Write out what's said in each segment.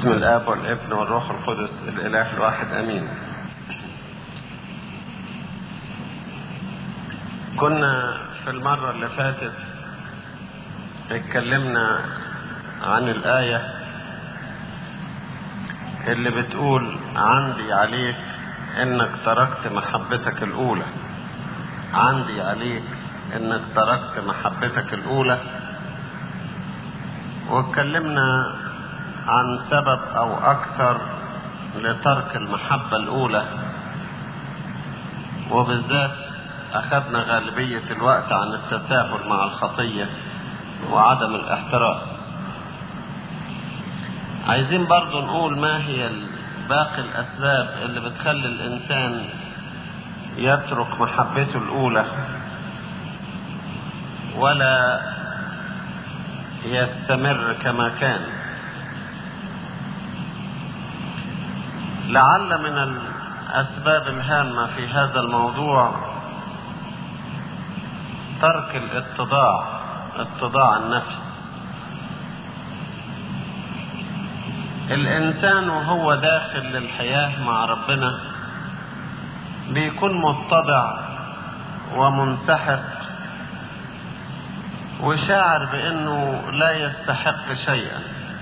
باسم الآب والابن والروح القدس الإله الواحد أمين. كنا في المرة اللي فاتت اتكلمنا عن الآية اللي بتقول عندي عليك انك تركت محبتك الأولى. عندي عليك انك تركت محبتك الأولى. واتكلمنا عن سبب او اكثر لترك المحبة الأولى، وبالذات اخذنا غالبية الوقت عن التساهل مع الخطية وعدم الاحتراس. عايزين برضو نقول ما هي باقي الاسباب اللي بتخلي الانسان يترك محبته الاولى ولا يستمر كما كان. لعل من الاسباب الهامة في هذا الموضوع ترك اتضاع النفس. الانسان وهو داخل للحياة مع ربنا بيكون متضع ومنسحق وشاعر بانه لا يستحق شيئا.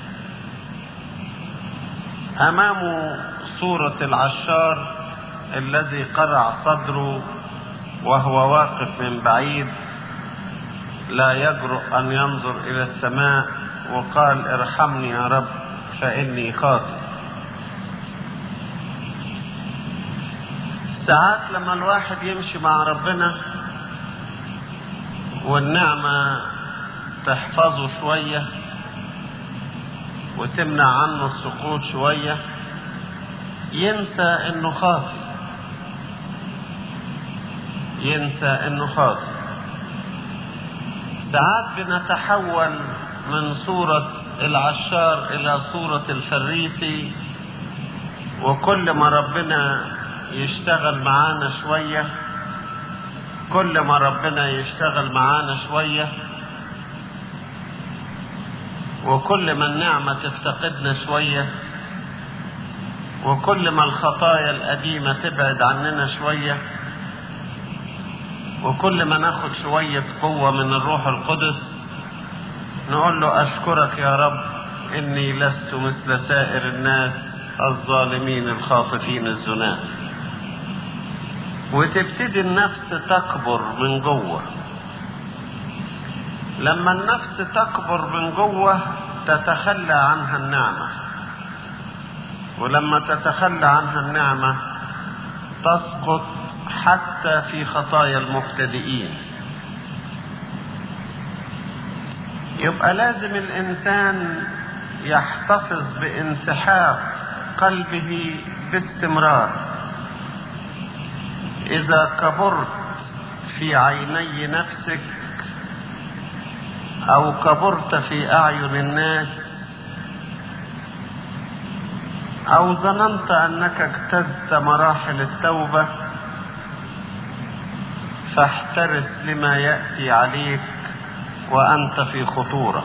امامه صورة العشار الذي قرع صدره وهو واقف من بعيد لا يجرؤ ان ينظر الى السماء وقال ارحمني يا رب فاني خاطئ. ساعات لما الواحد يمشي مع ربنا والنعمة تحفظه شوية وتمنع عنه السقوط شوية ينسى انه خاطئ. ساعات بنتحول من صورة العشار الى صورة الفريسي، وكل ما ربنا يشتغل معانا شوية وكل ما النعمة تفتقدنا شوية وكل ما الخطايا القديمة تبعد عننا شوية وكل ما ناخد شوية قوة من الروح القدس نقول له أشكرك يا رب إني لست مثل سائر الناس الظالمين الخاطفين الزناة. وتبتدي النفس تكبر من جوه. لما النفس تكبر من جوه تتخلى عنها النعمة، ولما تتخلى عنها النعمة تسقط حتى في خطايا المبتدئين. يبقى لازم الإنسان يحتفظ بانسحاق قلبه باستمرار. إذا كبرت في عيني نفسك أو كبرت في أعين الناس أو ظننت أنك اجتزت مراحل التوبة فاحترس لما يأتي عليك وأنت في خطورة.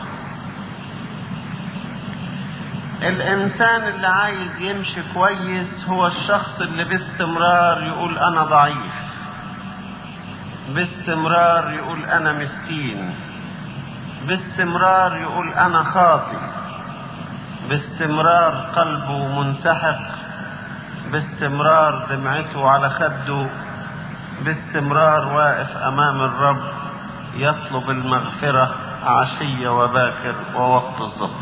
الإنسان اللي عايز يمشي كويس هو الشخص اللي باستمرار يقول أنا ضعيف، باستمرار يقول أنا مسكين، باستمرار يقول أنا خاطئ، باستمرار قلبه منسحق، باستمرار دمعته على خده، باستمرار واقف أمام الرب يطلب المغفرة عشية وباكر ووقت الظهر.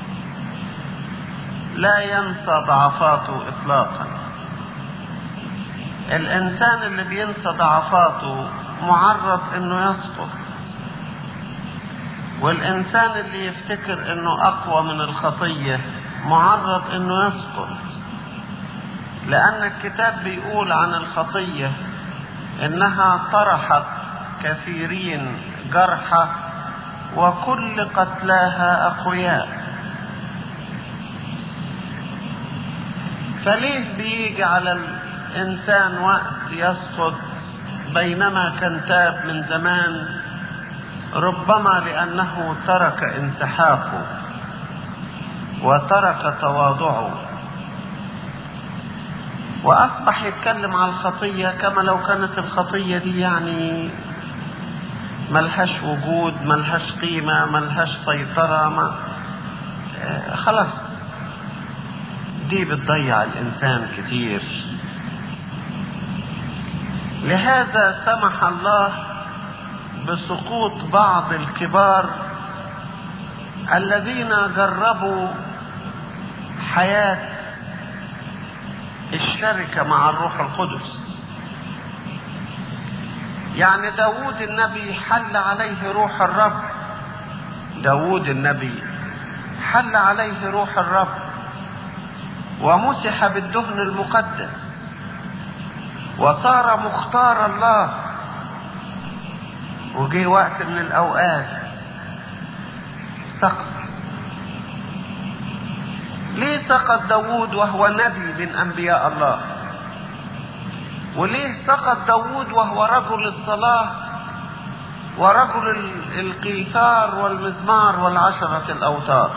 لا ينسى ضعفاته إطلاقا. الإنسان اللي بينسى ضعفاته معرض إنه يسقط، والإنسان اللي يفتكر إنه أقوى من الخطية معرض إنه يسقط، لأن الكتاب بيقول عن الخطية إنها طرحت كثيرين جرحى وكل قتلاها أقوياء. فليه بيجي على الإنسان وقت يسقط بينما كان تاب من زمان؟ ربما لأنه ترك انسحاقه، وترك تواضعه، وأصبح يتكلم عن الخطية كما لو كانت الخطية دي يعني ملهاش وجود، ملهاش قيمة، ملهاش سيطرة، خلاص دي بتضيع الإنسان كتير. لهذا سمح الله بسقوط بعض الكبار الذين جربوا حياة الشركة مع الروح القدس. يعني داود النبي حل عليه روح الرب، داود النبي حل عليه روح الرب ومسح بالدهن المقدس وصار مختار الله. وجي وقت من الأوقات سقط. ليه سقط داود وهو نبي من أنبياء الله؟ وليه سقط داود وهو رجل الصلاة ورجل القيثار والمزمار والعشرة الأوتار؟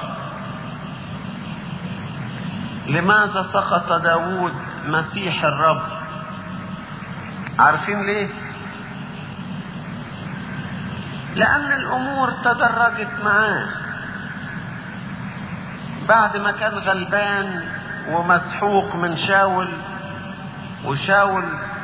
لماذا سقط داود مسيح الرب؟ عارفين ليه؟ لأن الأمور تدرجت معاه. بعد ما كان غلبان ومسحوق من شاول، وشاول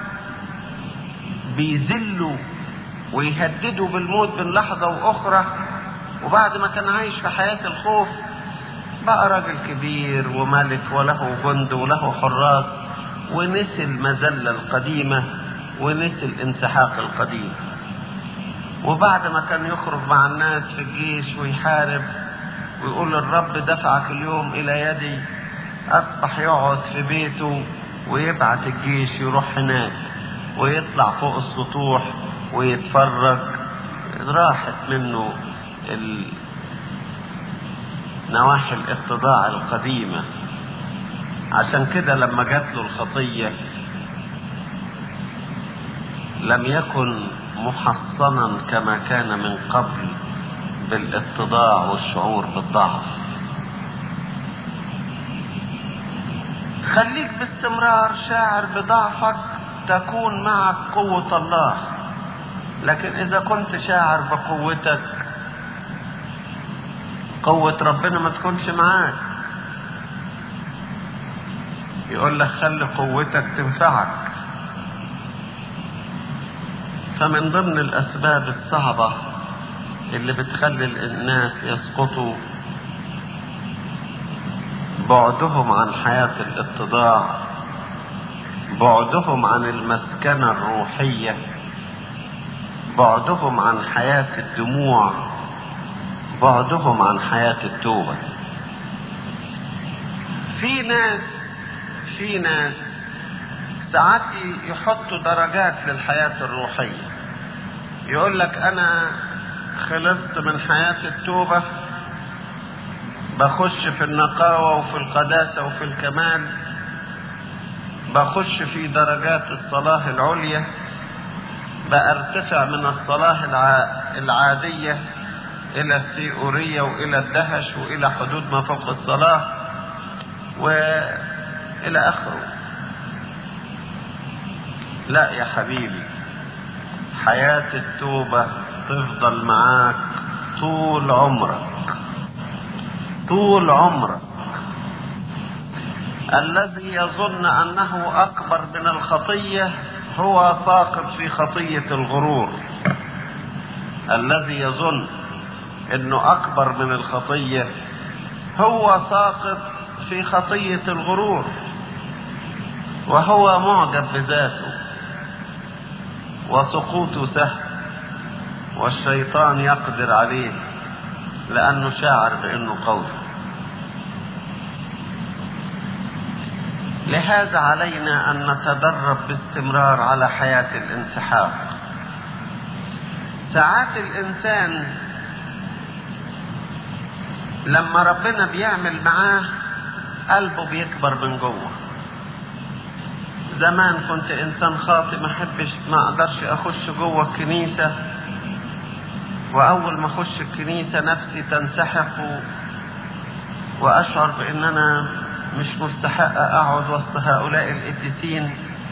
بيذله ويهدده بالموت بين لحظة وأخرى، وبعد ما كان عايش في حياة الخوف بقى راجل كبير وملك وله جند وله حراس، ونسي المذلة القديمة ونسي الانسحاق القديم. وبعد ما كان يخرج مع الناس في الجيش ويحارب ويقول الرب دفعك اليوم إلى يدي، أصبح يقعد في بيته ويبعت الجيش يروح هناك ويطلع فوق السطوح ويتفرج. راحت منه نواحي الاتضاع القديمة. عشان كده لما جات له الخطية لم يكن محصنا كما كان من قبل بالاتضاع والشعور بالضعف. خليك باستمرار شاعر بضعفك، تكون معك قوة الله. لكن إذا كنت شاعر بقوتك، قوة ربنا ما تكونش معاك. يقول لك خلي قوتك تنفعك. فمن ضمن الأسباب الصعبة اللي بتخلي الناس يسقطوا بعدهم عن حياة الاتضاع، بعدهم عن المسكنة الروحية، بعدهم عن حياة الدموع، بعدهم عن حياة التوبة. في ناس ساعات يحطوا درجات للحياة الروحية. يقول لك أنا خلصت من حياة التوبة، بخش في النقاوة وفي القداسة وفي الكمال، بخش في درجات الصلاة العليا، بأرتفع من الصلاة العادية إلى الثيورية وإلى الدهش وإلى حدود ما فوق الصلاة وإلى آخره. لا يا حبيبي، حياة التوبة تفضل معاك طول عمرك، طول عمرك. الذي يظن أنه أكبر من الخطية هو ساقط في خطية الغرور. الذي يظن أنه أكبر من الخطية هو ساقط في خطية الغرور، وهو معجب بذاته، وسقوطه سهل، والشيطان يقدر عليه لأنه شاعر بأنه قوي. لهذا علينا أن نتدرب باستمرار على حياة الانسحاق. ساعات الإنسان لما ربنا بيعمل معاه قلبه بيكبر من جوه. زمان كنت إنسان خاطئ، ما أقدرش أخش جوه الكنيسة، وأول ما أخش الكنيسة نفسي تنسحق واشعر بان انا مش مستحق اقعد وسط هؤلاء القديسين.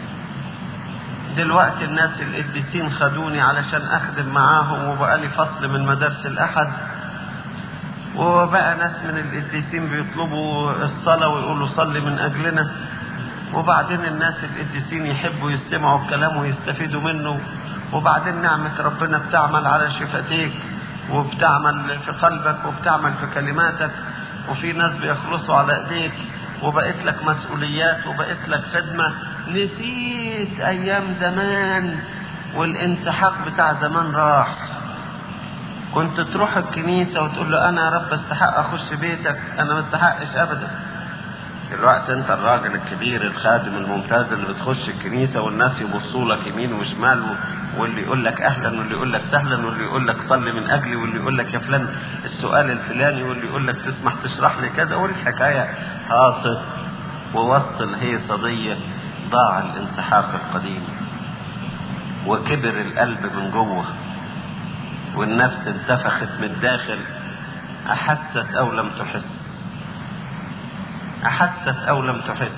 دلوقتي الناس القديسين خدوني علشان اخدم معاهم، وبقى لي فصل من مدارس الاحد، وبقى ناس من القديسين بيطلبوا الصلاة ويقولوا صلي من اجلنا، وبعدين الناس القديسين يحبوا يستمعوا الكلام ويستفيدوا منه، وبعدين نعمة ربنا بتعمل على شفتيك وبتعمل في قلبك وبتعمل في كلماتك، وفي ناس بيخلصوا على ايديك، وبقيت لك مسؤوليات وبقيت لك خدمة. نسيت ايام زمان، والانسحاق بتاع زمان راح. كنت تروح الكنيسة وتقول له انا يا رب استحق اخش بيتك، انا ما استحقش ابدا. دلوقتي انت الراجل الكبير الخادم الممتاز اللي بتخش الكنيسة والناس يبصوا لك يمين وشمال، واللي يقول لك اهلا واللي يقول لك سهلا واللي يقول لك صلي من اجلي واللي يقول لك يا فلان السؤال الفلاني واللي يقول لك تسمح تشرح لي كذا، والحكاية هاصت. ووسط الهيصة دي ضاع الانسحاق القديم، وكبر القلب من جوه، والنفس انتفخت من الداخل. احست او لم تحس، احست او لم تحس.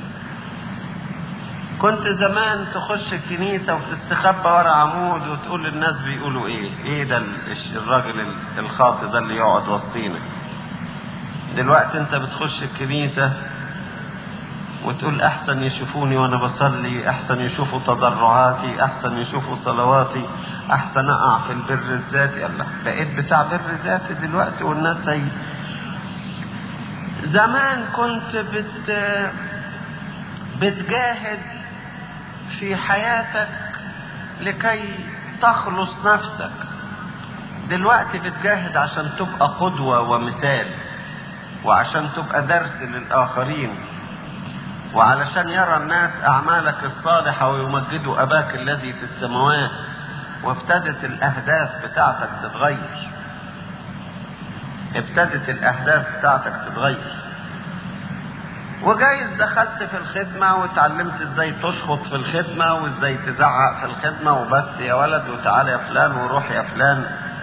كنت زمان تخش الكنيسة وتستخبى ورا عمود وتقول للناس بيقولوا ايه ده الراجل الخاطئ ده اللي يقعد وسطينا. دلوقتي انت بتخش الكنيسة وتقول احسن يشوفوني وانا بصلي، احسن يشوفوا تضرعاتي، احسن يشوفوا صلواتي، احسن اقع في البر الذاتي. الله، بقيت بتاع بر ذاتي دلوقتي والناس زي زمان. كنت بتجاهد في حياتك لكي تخلص نفسك، دلوقتي بتجاهد عشان تبقى قدوة ومثال، وعشان تبقى درس للآخرين، وعلشان يرى الناس أعمالك الصالحة ويمجدوا أباك الذي في السماوات. وابتدت الأهداف بتاعتك تتغير، ابتدت الأهداف بتاعتك تتغير. وجايز دخلت في الخدمة وتعلمت ازاي تشخط في الخدمة وازاي تزعق في الخدمة، وبس يا ولد وتعالى يا فلان وروح يا فلان،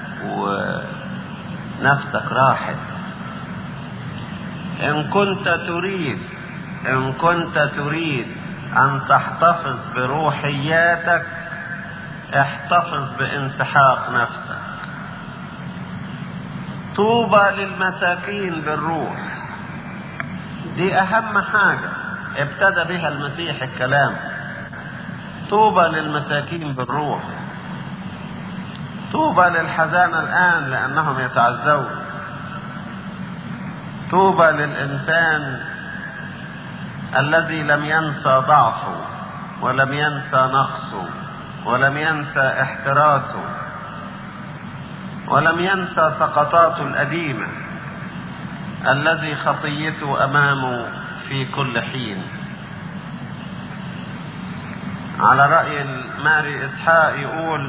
ونفسك راحت. إن كنت تريد أن تحتفظ بروحياتك، احتفظ بانسحاق نفسك. طوبى للمساكين بالروح، دي أهم حاجة ابتدى بها المسيح الكلام. طوبى للمساكين بالروح، طوبى للحزانة الآن لأنهم يتعزون. طوبى للإنسان الذي لم ينسى ضعفه ولم ينسى نقصه ولم ينسى احتراسه ولم ينسى سقطاته القديمة، الذي خطيته أمامه في كل حين. على رأي ماري إسحاق يقول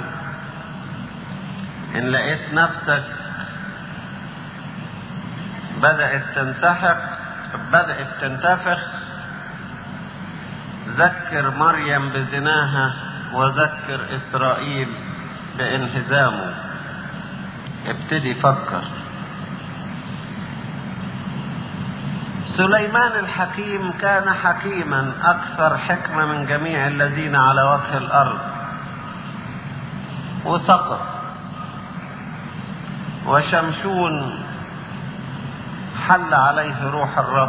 إن لقيت نفسك بدأت تنتفخ، ذكر مريم بزناها وذكر إسرائيل بانهزامه. ابتدي فكر. سليمان الحكيم كان حكيما أكثر حكمة من جميع الذين على وجه الأرض، وسقط. وشمشون حل عليه روح الرب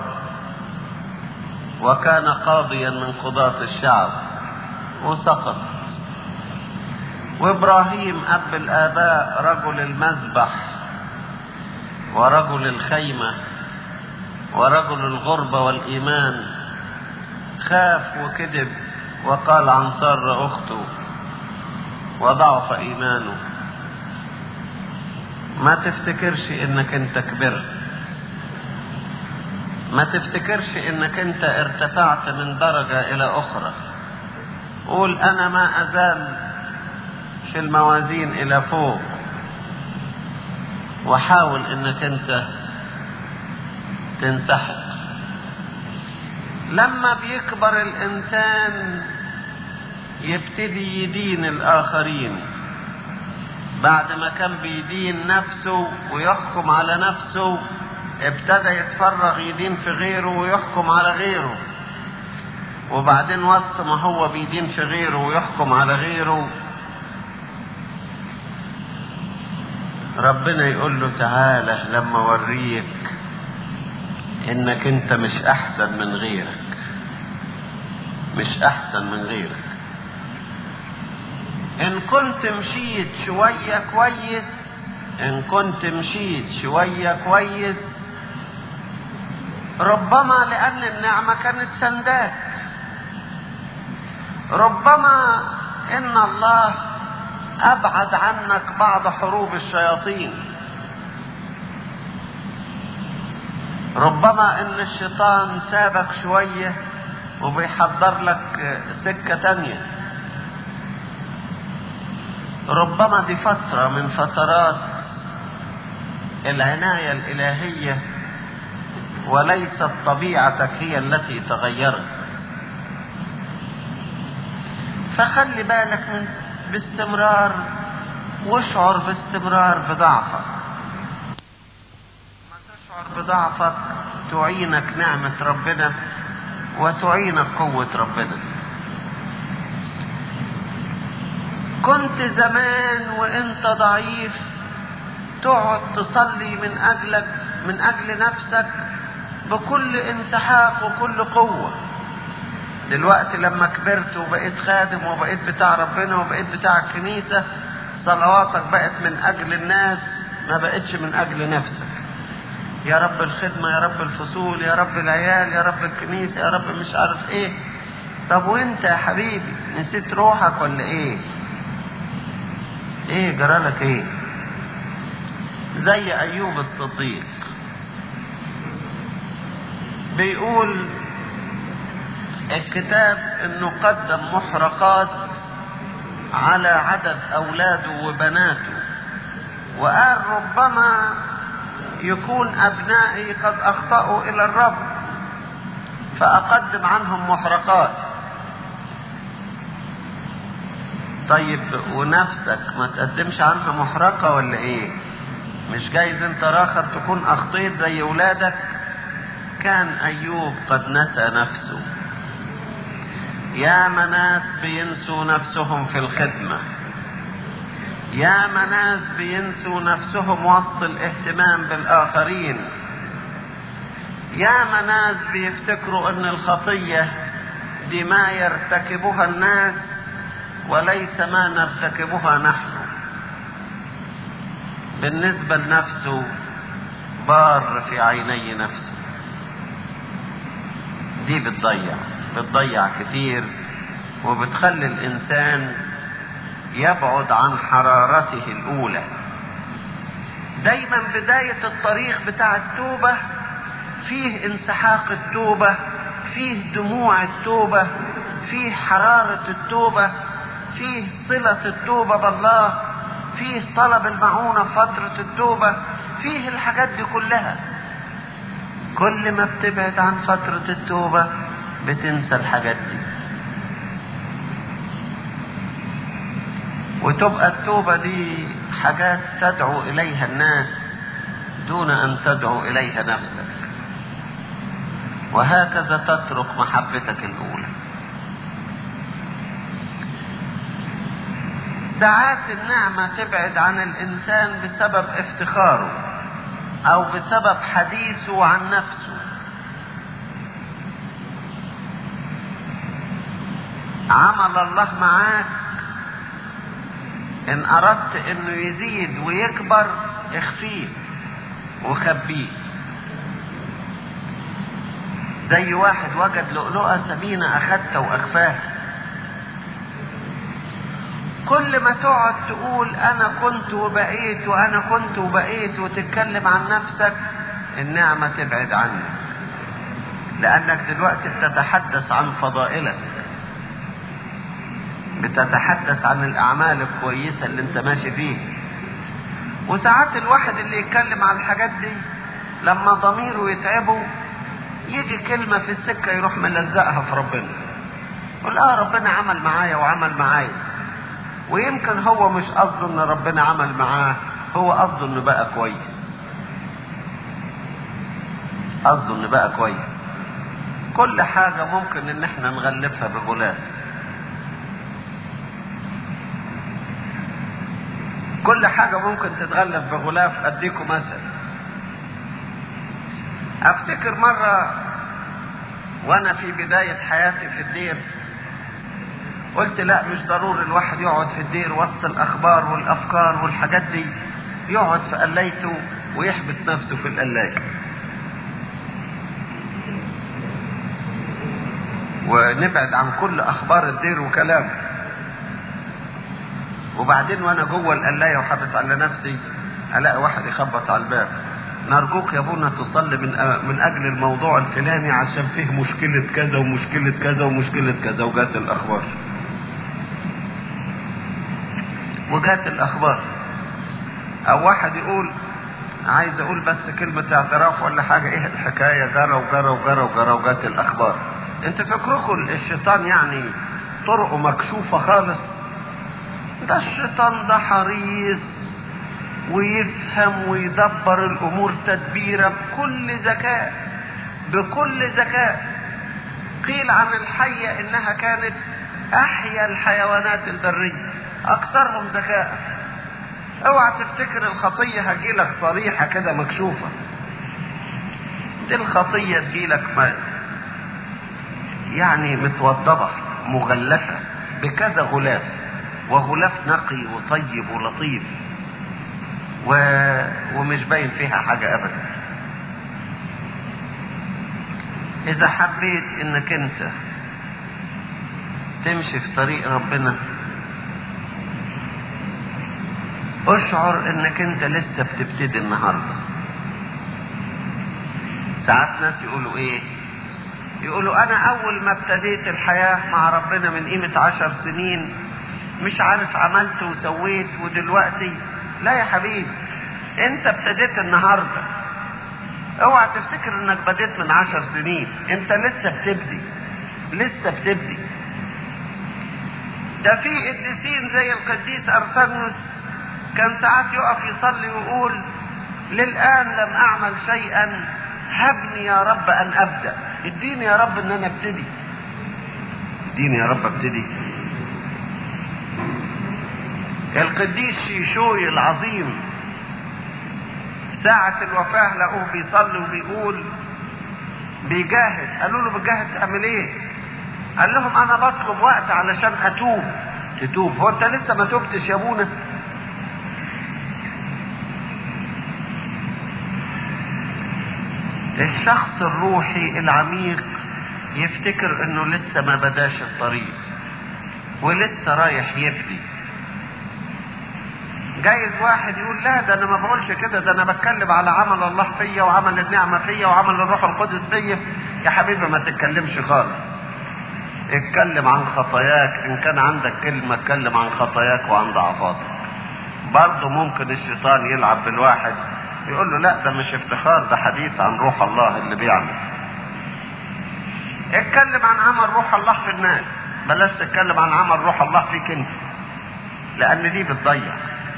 وكان قاضيا من قضاة الشعب، وسقط. وإبراهيم أب الآباء رجل المذبح ورجل الخيمة ورجل الغربة والإيمان، خاف وكذب وقال عن سارة أخته وضعف إيمانه. ما تفتكرش إنك أنت كبرت، ما تفتكرش إنك أنت ارتفعت من درجة إلى أخرى. قول أنا ما أزال في الموازين إلى فوق، وحاول إنك أنت تنسحق. لما بيكبر الإنسان يبتدي يدين الآخرين، بعد ما كان بيدين نفسه ويحكم على نفسه ابتدى يتفرغ يدين في غيره ويحكم على غيره، وبعدين وسط ما هو بيدين في غيره ويحكم على غيره ربنا يقول له تعالى لما اوريك انك انت مش احسن من غيرك، مش احسن من غيرك. ان كنت مشيت شوية كويس، ان كنت مشيت شوية كويس ربما لان النعمة كانت سنداك، ربما ان الله ابعد عنك بعض حروب الشياطين، ربما ان الشيطان سابك شوية وبيحضر لك سكة تانية، ربما دي فترة من فترات العناية الإلهية وليست طبيعتك هي التي تغيرت. فخلي بالك من باستمرار، واشعر باستمرار بضعفك. ما تشعر بضعفك تعينك نعمة ربنا وتعينك قوة ربنا. كنت زمان وانت ضعيف تقعد تصلي من اجل نفسك بكل انسحاق وكل قوة. دلوقتي لما كبرت وبقيت خادم وبقيت بتاع ربنا وبقيت بتاع الكنيسة، صلواتك بقت من اجل الناس ما بقتش من اجل نفسك. يا رب الخدمة، يا رب الفصول، يا رب العيال، يا رب الكنيسة، يا رب مش عارف ايه. طب وانت يا حبيبي نسيت روحك ولا ايه؟ ايه جرالك ايه؟ زي ايوب الصديق بيقول الكتاب انه قدم محرقات على عدد اولاده وبناته، وقال ربما يكون ابنائي قد اخطأوا الى الرب فاقدم عنهم محرقات. طيب ونفسك ما تقدمش عنها محرقة ولا ايه؟ مش جايز انت راخر تكون اخطيت زي ولادك؟ كان ايوب قد نسى نفسه. يا ناس بينسوا نفسهم في الخدمة، يا ناس بينسوا نفسهم وسط الاهتمام بالاخرين، يا ناس بيفتكروا ان الخطية دي ما يرتكبها الناس وليس ما نرتكبها نحن. بالنسبة لنفسه بار في عيني نفسه. دي بتضيع كتير وبتخلي الانسان يبعد عن حرارته الاولى. دايما بداية الطريق بتاع التوبة فيه انسحاق التوبة، فيه دموع التوبة، فيه حرارة التوبة، فيه صلة التوبة بالله، فيه طلب المعونة في فترة التوبة، فيه الحاجات دي كلها. كل ما بتبعد عن فترة التوبة بتنسى الحاجات دي، وتبقى التوبة دي حاجات تدعو إليها الناس دون أن تدعو إليها نفسك، وهكذا تترك محبتك الأولى. ساعات النعمة تبعد عن الإنسان بسبب افتخاره أو بسبب حديثه عن نفسه. عمل الله معاك إن أردت إنه يزيد ويكبر اخفيه وخبيه. زي واحد وجد لؤلؤة ثمينة أخدتها وأخفاها. كل ما تقعد تقول أنا كنت وبقيت وأنا كنت وبقيت وتتكلم عن نفسك، النعمة تبعد عنك، لأنك دلوقتي بتتحدث عن فضائلك، بتتحدث عن الأعمال الكويسة اللي انت ماشي فيه. وساعات الواحد اللي يتكلم عن الحاجات دي لما ضميره يتعبه يجي كلمة في السكة يروح ملزقها في ربنا، يقول ربنا عمل معايا وعمل معايا، ويمكن هو مش قصده ان ربنا عمل معاه، هو قصده انه بقى كويس. قصده ان بقى كويس. كل حاجة ممكن ان احنا نغلفها بغلاف، كل حاجة ممكن تتغلف بغلاف. اديكم مثل. افتكر مرة وانا في بداية حياتي في الدير، قلت لا مش ضروري الواحد يقعد في الدير وسط الاخبار والافكار والحاجات دي، يقعد في قلايته ويحبس نفسه في القلاية ونبعد عن كل اخبار الدير وكلامه. وبعدين وانا جوه القلاية وحابس على نفسي الاقي واحد يخبط على الباب: نرجوك يا ابونا تصلي من اجل الموضوع الفلاني عشان فيه مشكلة كذا ومشكلة كذا ومشكلة كذا. وجات الاخبار. او واحد يقول عايز اقول بس كلمة اعتراف ولا حاجة، ايه الحكاية، جرى وجرى وجرى وجرى وجات الاخبار. انت فكركم الشيطان يعني طرقه مكشوفة خالص؟ ده الشيطان ده حريص ويفهم ويدبر الامور تدبيرا بكل ذكاء. قيل عن الحية انها كانت احيا الحيوانات البرية، اكثرهم ذكاء. اوعى تفتكر الخطية هجيلك صريحة كده مكشوفة، دي الخطية تجيلك يعني متوضبة مغلفة بكذا غلاف، وغلاف نقي وطيب ولطيف ومش باين فيها حاجة ابدا. اذا حبيت انك انت تمشي في طريق ربنا، اشعر انك انت لسه بتبتدي النهاردة. ساعات ناس يقولوا ايه، يقولوا انا اول ما ابتديت الحياة مع ربنا من قيمة 10 سنين مش عارف عملت وسويت ودلوقتي. لا يا حبيبي، انت ابتديت النهاردة. اوعى تفتكر انك بديت من 10 سنين، انت لسه بتبدي. ده في قديسين زي القديس ارسانيوس كان ساعات يقف يصلي ويقول: للآن لم اعمل شيئا، هبني يا رب ان ابدأ. اديني يا رب ان انا ابتدي، اديني يا رب ابتدي. القديس شيشوي العظيم ساعة الوفاة لقوه بيصلي وبيقول بيجاهد. قالوا له بتجاهد تعمل ايه؟ قال لهم انا بطلب وقت علشان اتوب. تتوب؟ هو انت لسه ما توبتش يا ابونا؟ الشخص الروحي العميق يفتكر انه لسه ما بداش الطريق ولسه رايح يبدي. جايز واحد يقول لا ده انا ما بقولش كده، ده انا بتكلم على عمل الله فيا وعمل النعمة فيا وعمل الروح القدس فيا. يا حبيبي ما تتكلمش خالص، اتكلم عن خطاياك. ان كان عندك كلمة اتكلم عن خطاياك وعن ضعفاتك. برضه ممكن الشيطان يلعب بالواحد يقول له لا ده مش افتخار، ده حديث عن روح الله اللي بيعمل. اتكلم عن عمل روح الله في الناس، بلاش تتكلم عن عمل روح الله فيك انت، لان دي بتضيع.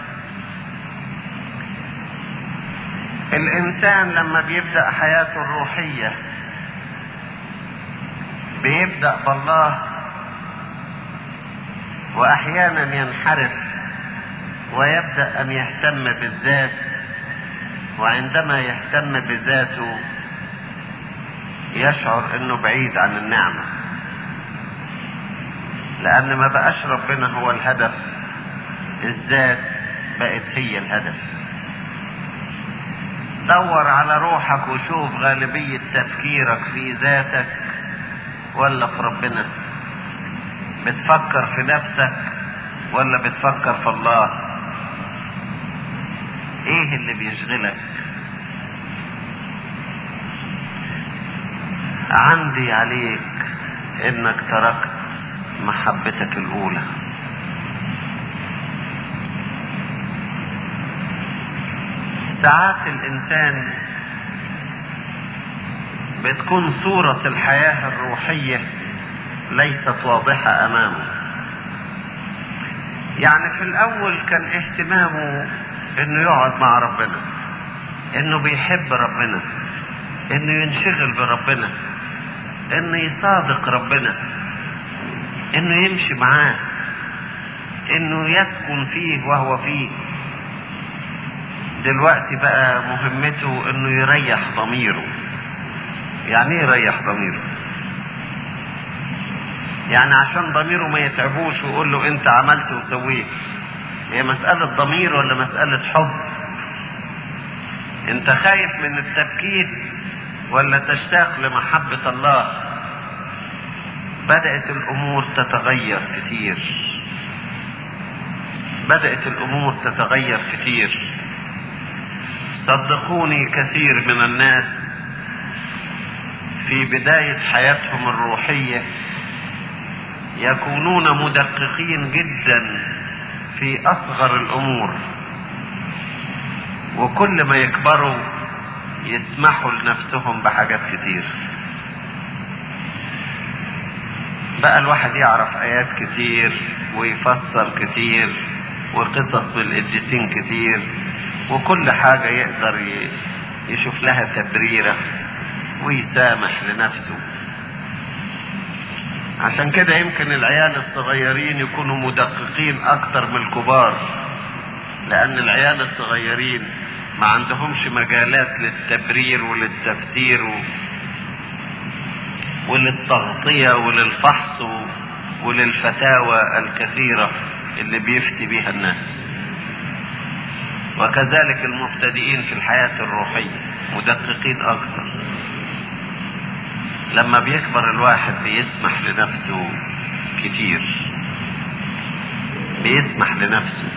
الانسان لما بيبدأ حياته الروحية بيبدأ بالله، واحيانا ينحرف ويبدأ ان يهتم بالذات، وعندما يهتم بذاته يشعر انه بعيد عن النعمة، لان ما بقاش ربنا هو الهدف، الذات بقت هي الهدف. دور على روحك وشوف غالبية تفكيرك في ذاتك ولا في ربنا. بتفكر في نفسك ولا بتفكر في الله؟ ايه اللي بيشغلك؟ عندي عليك انك تركت محبتك الاولى. ساعات الانسان بتكون صورة الحياة الروحية ليست واضحة امامه. يعني في الاول كان اهتمامه انه يقعد مع ربنا، انه بيحب ربنا، انه ينشغل بربنا، انه يصادق ربنا، انه يمشي معاه، انه يسكن فيه وهو فيه. دلوقتي بقى مهمته انه يريح ضميره. يعني ايه يريح ضميره؟ يعني عشان ضميره ما يتعبوش ويقول له انت عملت وسويت. هي مسألة ضمير ولا مسألة حب؟ انت خايف من التبكيت ولا تشتاق لمحبة الله؟ بدأت الامور تتغير كتير، بدأت الامور تتغير كتير. صدقوني كثير من الناس في بداية حياتهم الروحية يكونون مدققين جدا في اصغر الامور، وكل ما يكبروا يسمحوا لنفسهم بحاجات كتير. بقى الواحد يعرف ايات كتير ويفسر كتير وقصص بالقديسين كتير، وكل حاجة يقدر يشوف لها تبريرة ويسامح لنفسه. عشان كده يمكن العيال الصغيرين يكونوا مدققين اكتر من الكبار، لان العيال الصغيرين ما عندهمش مجالات للتبرير وللتفسير وللتغطية وللفحص وللفتاوى الكثيرة اللي بيفتي بها الناس. وكذلك المبتدئين في الحياة الروحية مدققين اكتر. لما بيكبر الواحد بيسمح لنفسه كتير، بيسمح لنفسه.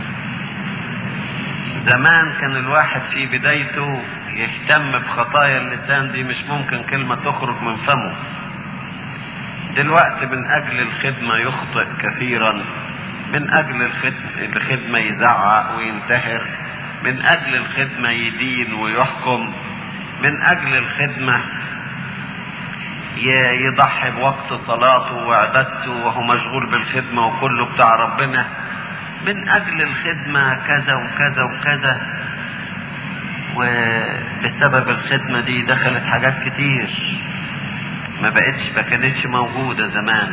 زمان كان الواحد في بدايته يهتم بخطايا اللسان دي، مش ممكن كلمة تخرج من فمه. دلوقتي من اجل الخدمة يخطئ كثيرا، من اجل الخدمة يزعق وينتهر، من اجل الخدمة يدين ويحكم، من اجل الخدمة يضحي بوقت صلاته وعبادته وهو مشغول بالخدمة وكله بتاع ربنا. من اجل الخدمة كذا وكذا وكذا، وبسبب الخدمة دي دخلت حاجات كتير ما كانتش موجودة زمان.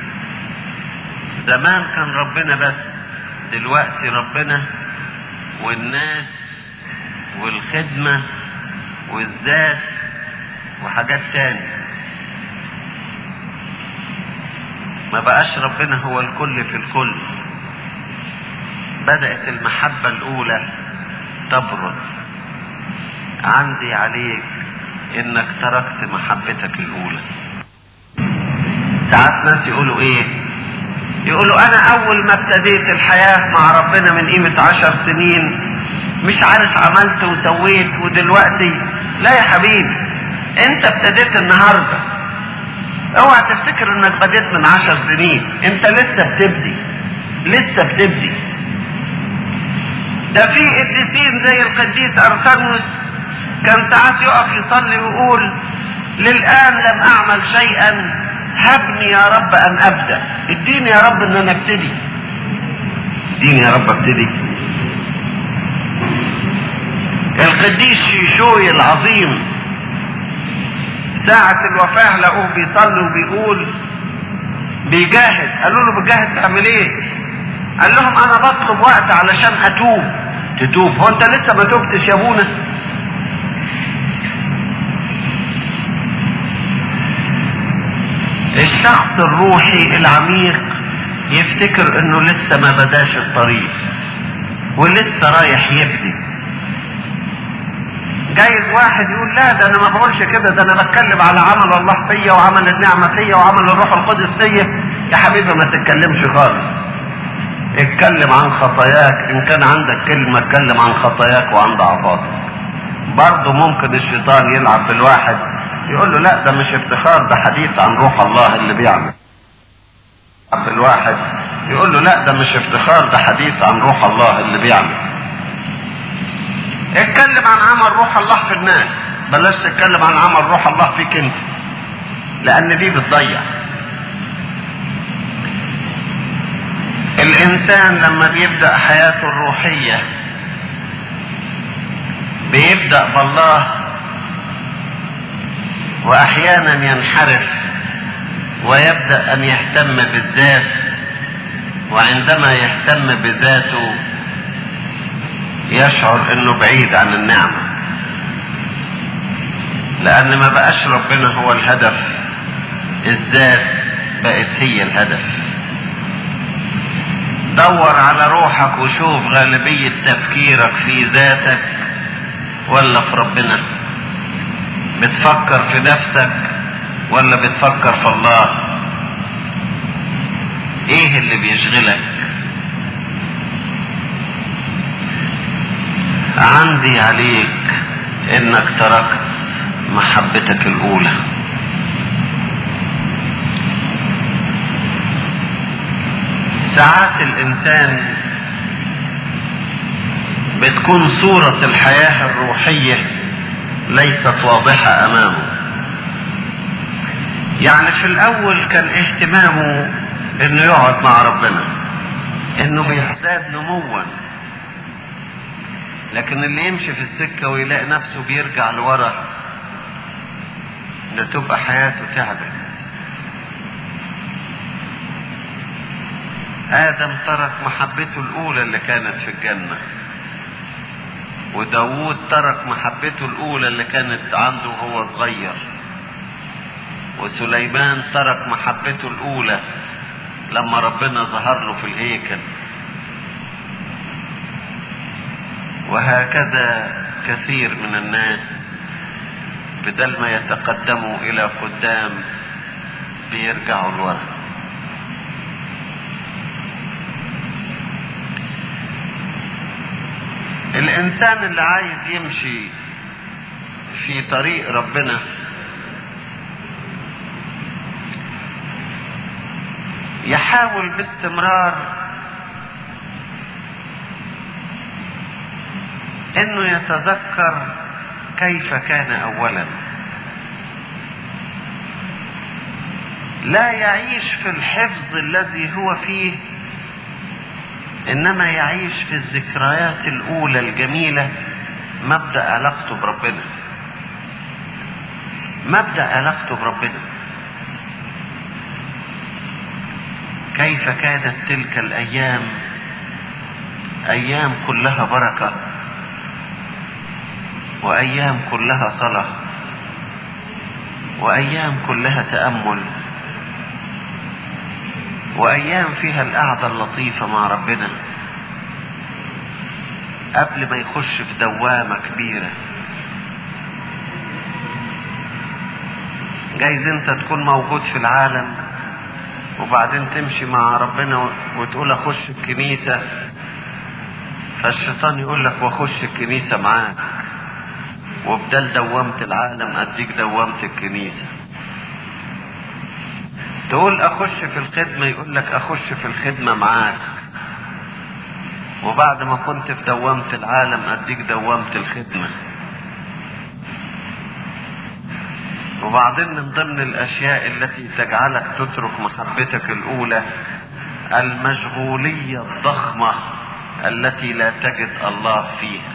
زمان كان ربنا بس، دلوقتي ربنا والناس والخدمة والذات وحاجات تاني. ما بقاش ربنا هو الكل في الكل. بدأت المحبة الأولى تبرد. عندي عليك إنك تركت محبتك الأولى. ساعات ناس يقولوا إيه؟ يقولوا أنا أول ما ابتديت الحياة مع ربنا من قيمة 10 سنين مش عارف عملت وسويت ودلوقتي. لا يا حبيبي، أنت ابتديت النهاردة. اوعى تفتكر انك بديت من 10 سنين، انت لسه بتبدي، لسه بتبدي. ده في قديسين زي القديس ارسانيوس كان ساعات يقف يصلي ويقول للآن لم اعمل شيئا، هبني يا رب ان ابدأ. اديني يا رب ان انا ابتدي، اديني يا رب ابتدي. القديس شيشوي العظيم ساعة الوفاة لقوه بيصلي وبيقول بيجاهد. قالوا له بتجاهد تعمل ايه؟ قال لهم انا بطلب وقت علشان اتوب. تتوب؟ هو انت لسه ما توبتش يا ابونا؟ الشخص الروحي العميق يفتكر انه لسه ما بداش الطريق ولسه رايح يبدي. جايز واحد يقول لا ده انا ما بقولش كده، ده انا بتكلم على عمل الله فيا وعمل النعمة فيا وعمل الروح القدس فيا. يا حبيبي ما تتكلمش خالص، اتكلم عن خطاياك. ان كان عندك كلمة اتكلم عن خطاياك وعن ضعفاتك. برضه ممكن الشيطان يلعب بالواحد يقول له لا ده مش افتخار، ده حديث عن روح الله اللي بيعمل. الواحد يقول له لا ده مش افتخار، ده حديث عن روح الله اللي بيعمل. اتكلم عن عمل روح الله في الناس، بلاش تتكلم عن عمل روح الله فيك انت، لان دي بتضيع. الانسان لما بيبدأ حياته الروحية بيبدأ بالله واحيانا ينحرف ويبدأ ان يهتم بالذات، وعندما يهتم بذاته يشعر انه بعيد عن النعمة، لان ما بقاش ربنا هو الهدف، الذات بقت هي الهدف. دور على روحك وشوف غالبية تفكيرك في ذاتك ولا في ربنا. بتفكر في نفسك ولا بتفكر في الله؟ ايه اللي بيشغلك؟ عندي عليك انك تركت محبتك الاولى. ساعات الانسان بتكون صورة الحياة الروحية ليست واضحة امامه. يعني في الاول كان اهتمامه انه يقعد مع ربنا، انه بيزداد نموا، لكن اللي يمشي في السكة ويلاقي نفسه بيرجع لورا ده تبقى حياته تعبت. آدم ترك محبته الأولى اللي كانت في الجنة، وداود ترك محبته الأولى اللي كانت عنده وهو صغير، وسليمان ترك محبته الأولى لما ربنا ظهر له في الهيكل. وهكذا كثير من الناس بدل ما يتقدموا إلى قدام بيرجعوا لورا. الإنسان اللي عايز يمشي في طريق ربنا يحاول باستمرار انه يتذكر كيف كان اولا. لا يعيش في الحفظ الذي هو فيه، انما يعيش في الذكريات الاولى الجميلة. مبدأ علاقته بربنا، مبدأ علاقته بربنا. كيف كانت تلك الايام، ايام كلها بركة، وايام كلها صلاة، وايام كلها تأمل، وايام فيها القعدة اللطيفة مع ربنا قبل ما يخش في دوامة كبيرة. جايز انت تكون موجود في العالم وبعدين تمشي مع ربنا وتقول اخش الكنيسة، فالشيطان يقول لك واخش الكنيسة معاك، وبدل دوامة العالم اديك دوامة الكنيسة. تقول اخش في الخدمة، يقول لك اخش في الخدمة معاك، وبعد ما كنت في دوامة العالم اديك دوامة الخدمة. وبعدين من ضمن الاشياء التي تجعلك تترك محبتك الاولى المشغولية الضخمة التي لا تجد الله فيها.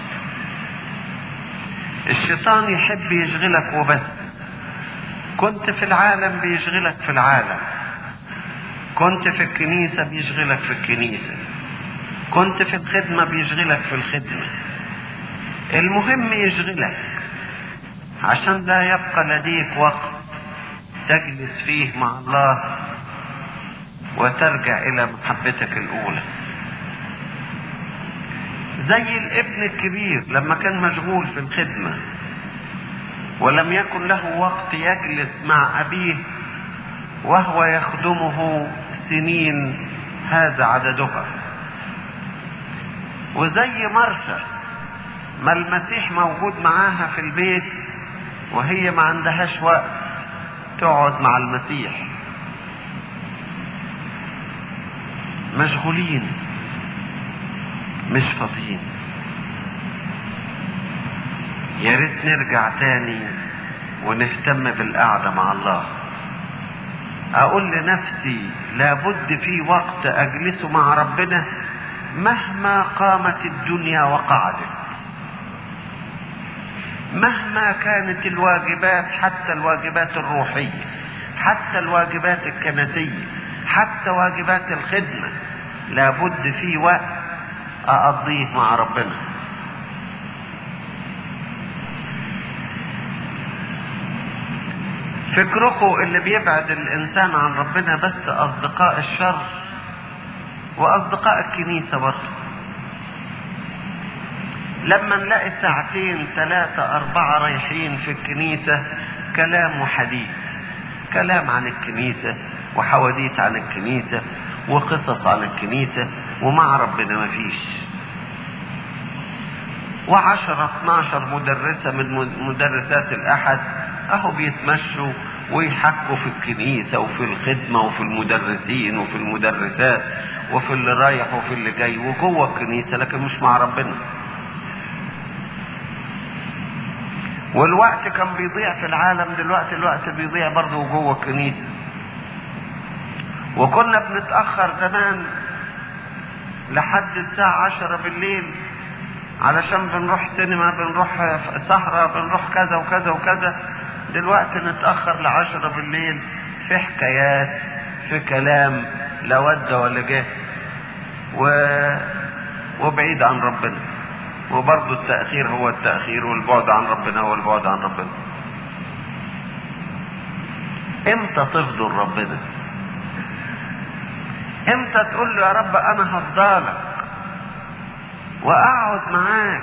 الشيطان يحب يشغلك وبس. كنت في العالم بيشغلك في العالم، كنت في الكنيسة بيشغلك في الكنيسة، كنت في الخدمة بيشغلك في الخدمة. المهم يشغلك عشان لا يبقى لديك وقت تجلس فيه مع الله وترجع إلى محبتك الأولى. زي الابن الكبير لما كان مشغول في الخدمة ولم يكن له وقت يجلس مع أبيه وهو يخدمه سنين هذا عددها. وزي مرثا ما المسيح موجود معاها في البيت وهي ما عندهاش وقت تقعد مع المسيح. مشغولين مش فاضيين. يا ريت نرجع تاني ونهتم بالقعدة مع الله. اقول لنفسي لابد في وقت اجلسه مع ربنا مهما قامت الدنيا وقعدت. مهما كانت الواجبات، حتى الواجبات الروحية، حتى الواجبات الكنسية، حتى واجبات الخدمة، لابد في وقت اقضيه مع ربنا. فكركم اللي بيبعد الانسان عن ربنا بس اصدقاء الشر واصدقاء الكنيسة برضه. لما نلاقي ساعتين 3 4 رايحين في الكنيسة كلام وحديث، كلام عن الكنيسة وحواديت عن الكنيسة وقصص عن الكنيسة، ومع ربنا مفيش. 10 12 مدرسة من مدرسات الأحد اهو بيتمشوا ويحكوا في الكنيسة وفي الخدمة وفي المدرسين وفي المدرسات وفي اللي رايح وفي اللي جاي وجوه الكنيسة، لكن مش مع ربنا. والوقت كان بيضيع في العالم، دلوقتي الوقت بيضيع برضه جوه الكنيسة. وكنا بنتأخر زمان لحد الساعة 10 بالليل علشان بنروح سينما، بنروح سهرة، بنروح كذا وكذا وكذا. دلوقتي نتأخر ل10 بالليل في حكايات، في كلام لا ود ولا جه، وبعيد عن ربنا. وبرضه التأخير هو التأخير، والبعد عن ربنا هو البعد عن ربنا. امتى تفضل ربنا؟ امتى تقول له يا رب انا هفضلك واقعد معاك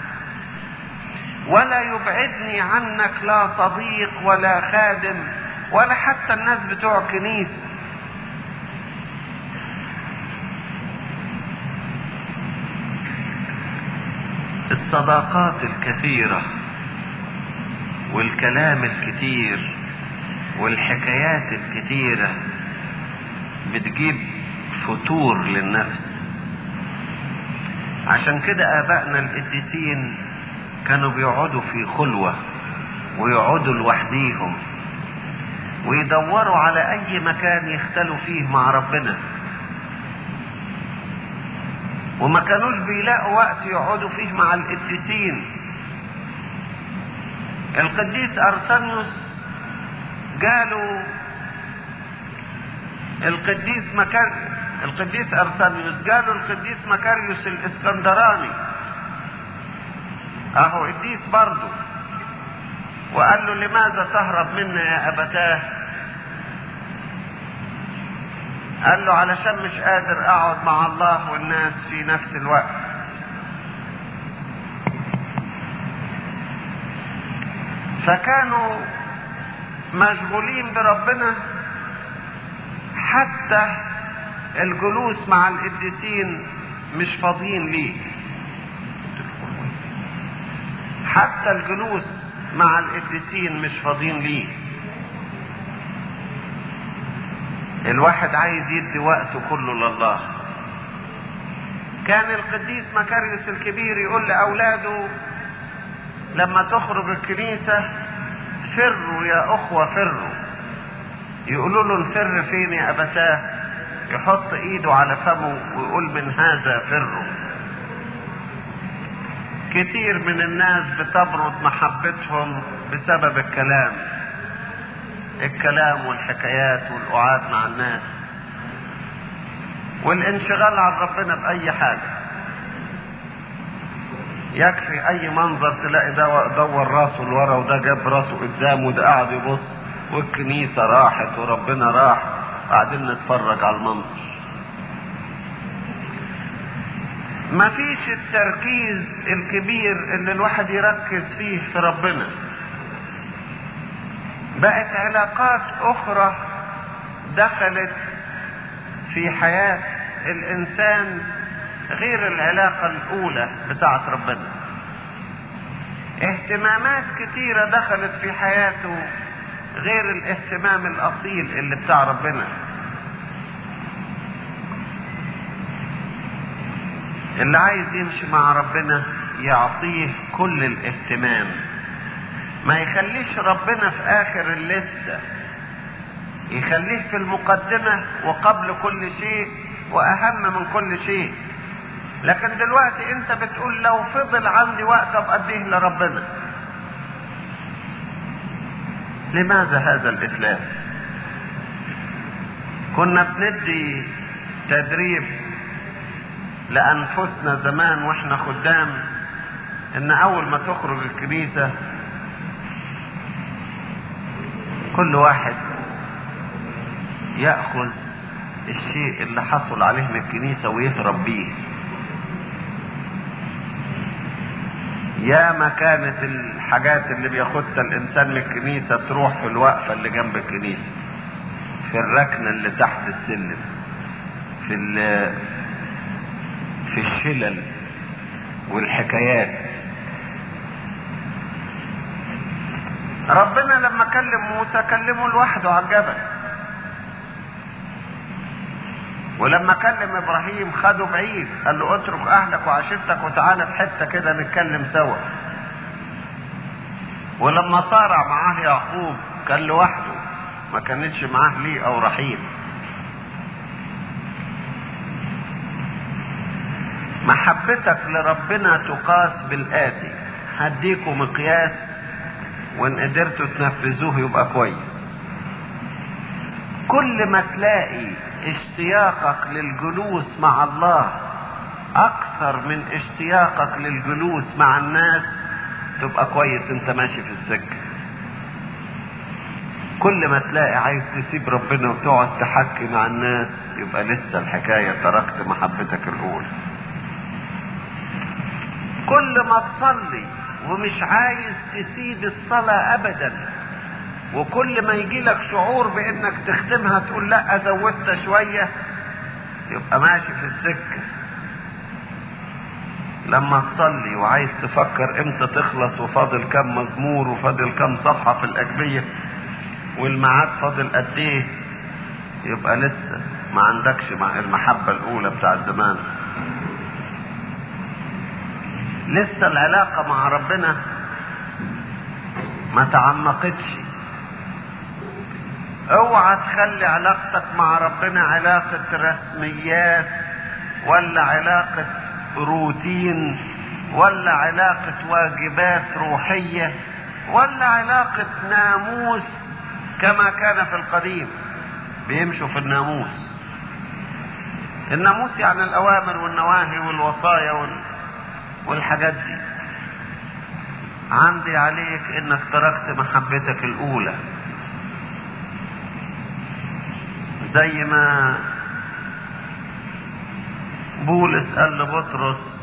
ولا يبعدني عنك لا صديق ولا خادم ولا حتى الناس بتوع الكنيسة؟ الصداقات الكثيرة والكلام الكتير والحكايات الكتيرة بتجيب فتور للنفس. عشان كده آبائنا القديسين كانوا بيقعدوا في خلوة ويقعدوا لوحديهم ويدوروا على أي مكان يختلوا فيه مع ربنا، وما كانوش بيلاقوا وقت يقعدوا فيه مع القديسين. القديس أرسانيوس قالوا القديس أرسانيوس قالوا القديس مكاريوس الإسكندراني اهو قديس برضه، وقال له لماذا تهرب منا يا أبتاه؟ قال له علشان مش قادر اقعد مع الله والناس في نفس الوقت. فكانوا مشغولين بربنا، حتى الجلوس مع القديسين مش فاضيين ليه، حتى الجلوس مع القديسين مش فاضيين ليه. الواحد عايز يدي وقته كله لله. كان القديس مكاريوس الكبير يقول لأولاده لما تخرج الكنيسة فروا يا أخوة فروا. يقولوا له الفر فين يا أبتاه؟ يحط ايده على فمه ويقول من هذا فروا. كتير من الناس بتبرد محبتهم بسبب الكلام والحكايات والقعاد مع الناس والانشغال عن ربنا بأي حاجة. يكفي أي منظر تلاقي ده دور راسه لورا وده جاب راسه قدام وده قاعد يبص والكنيسة راحت وربنا راح، قاعدين نتفرج على المنظر. مفيش التركيز الكبير اللي الواحد يركز فيه في ربنا. بقت علاقات أخرى دخلت في حياة الإنسان غير العلاقة الأولى بتاعت ربنا. اهتمامات كتيرة دخلت في حياته غير الاهتمام الأصيل اللي بتاع ربنا. اللي عايز يمشي مع ربنا يعطيه كل الاهتمام، ما يخليش ربنا في آخر الليستة، يخليه في المقدمة وقبل كل شيء وأهم من كل شيء. لكن دلوقتي انت بتقول لو فضل عندي وقت ابقى اديه لربنا، لماذا هذا الإتلاف؟ كنا بندي تدريب لأنفسنا زمان واحنا خدام، ان اول ما تخرج الكنيسة كل واحد يأخذ الشيء اللي حصل عليه من الكنيسة ويهرب بيه. يا ما كانت الحاجات اللي بياخدها الانسان من الكنيسة تروح في الوقفة اللي جنب الكنيسة، في الركنة اللي تحت السلم، في الشلل والحكايات. ربنا لما كلم موسى كلمه لوحده على الجبل، ولما كلم ابراهيم خده بعيد، قال له اترك اهلك وعشيرتك وتعالى في حته كده نتكلم سوا. ولما صارع معاه يعقوب كان لوحده، ما كانتش معاه ليه او رحيل. محبتك لربنا تقاس بالآتي، هديكوا مقياس وان قدرتوا تنفذوه يبقى كويس. كل ما تلاقي اشتياقك للجلوس مع الله اكثر من اشتياقك للجلوس مع الناس تبقى كويس، انت ماشي في السكة. كل ما تلاقي عايز تسيب ربنا وتقعد تحكي مع الناس يبقى لسه الحكاية تركت محبتك الاولى. كل ما تصلي ومش عايز تسيب الصلاة ابدا، وكل ما يجي لك شعور بانك تختمها تقول لا زودت شوية، يبقى ماشي في السكة. لما تصلي وعايز تفكر امتى تخلص وفاضل كم مزمور وفاضل كم صفحة في الأجبية والميعاد فاضل قد ايه، يبقى لسه ما عندكش مع المحبة الأولى بتاع زمان. لسه العلاقة مع ربنا ما تعمقتش. اوعى تخلي علاقتك مع ربنا علاقة رسميات، ولا علاقة روتين، ولا علاقة واجبات روحية، ولا علاقة ناموس كما كان في القديم بيمشوا في الناموس. الناموس يعني الأوامر والنواهي والوصايا والحاجات دي. عندي عليك انك تركت محبتك الأولى، زي ما بولس قال لبطرس،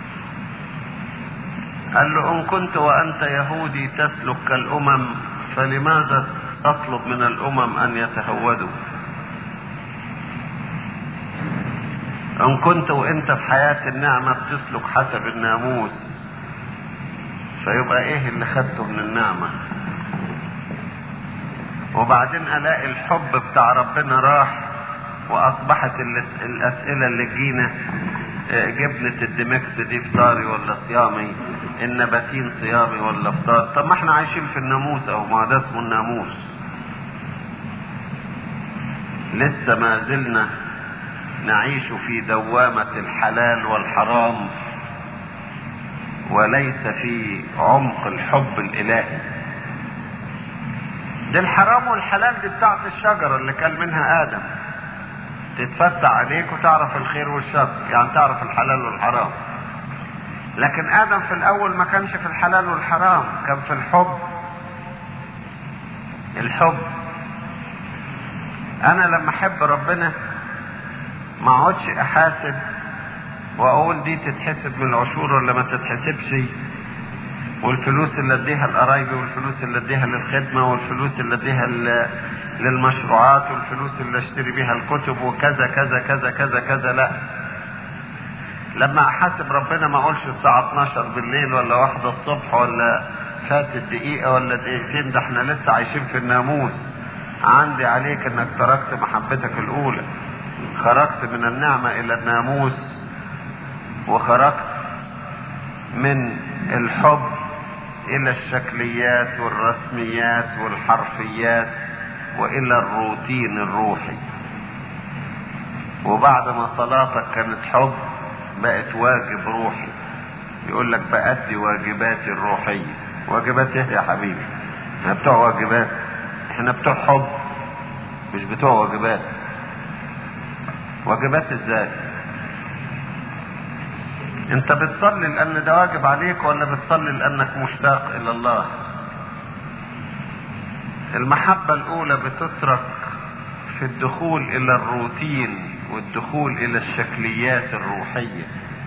قال له ان كنت وانت يهودي تسلك كالامم فلماذا تطلب من الامم ان يتهودوا؟ ان كنت وانت في حياة النعمة بتسلك حسب الناموس، فيبقى ايه اللي خدته من النعمة؟ وبعدين الاقي الحب بتاع ربنا راح، واصبحت الاسئلة اللي تجينا جبنة الدمكس دي فطاري ولا صيامي، النباتين صيامي ولا فطار. طب ما احنا عايشين في الناموس، او ما ده اسمه الناموس. لسه ما زلنا نعيش في دوامة الحلال والحرام، وليس في عمق الحب الالهي. دي الحرام والحلال دي بتاعت الشجرة اللي كان منها آدم، تتفتح عليك وتعرف الخير والشر، يعني تعرف الحلال والحرام. لكن آدم في الأول ما كانش في الحلال والحرام، كان في الحب. الحب. أنا لما أحب ربنا ما اقعدش أحاسب وأقول دي تتحسب من العشور ولا ما تتحسبش، والفلوس اللي اديها لقرايبي، والفلوس اللي اديها للخدمة، والفلوس اللي اديها للمشروعات، والفلوس اللي اشتري بيها الكتب وكذا كذا كذا كذا كذا. لا، لما احاسب ربنا ما اقولش الساعة 12 بالليل ولا 1 الصبح ولا فاتت دقيقة ولا دقيقتين، ده احنا لسه عايشين في الناموس. عندي عليك انك تركت محبتك الاولى، خرجت من النعمة الى الناموس، وخرجت من الحب الى الشكليات والرسميات والحرفيات والى الروتين الروحي. وبعد ما صلاتك كانت حب بقت واجب روحي. يقول لك بأدي واجباتي الروحية. واجبات ايه يا حبيبي؟ بتوع واجبات. احنا بتوع حب مش بتوع واجبات. واجبات ازاي؟ انت بتصلي لان ده واجب عليك ولا بتصلي لانك مشتاق الى الله؟ المحبة الاولى بتترك في الدخول الى الروتين والدخول الى الشكليات الروحية.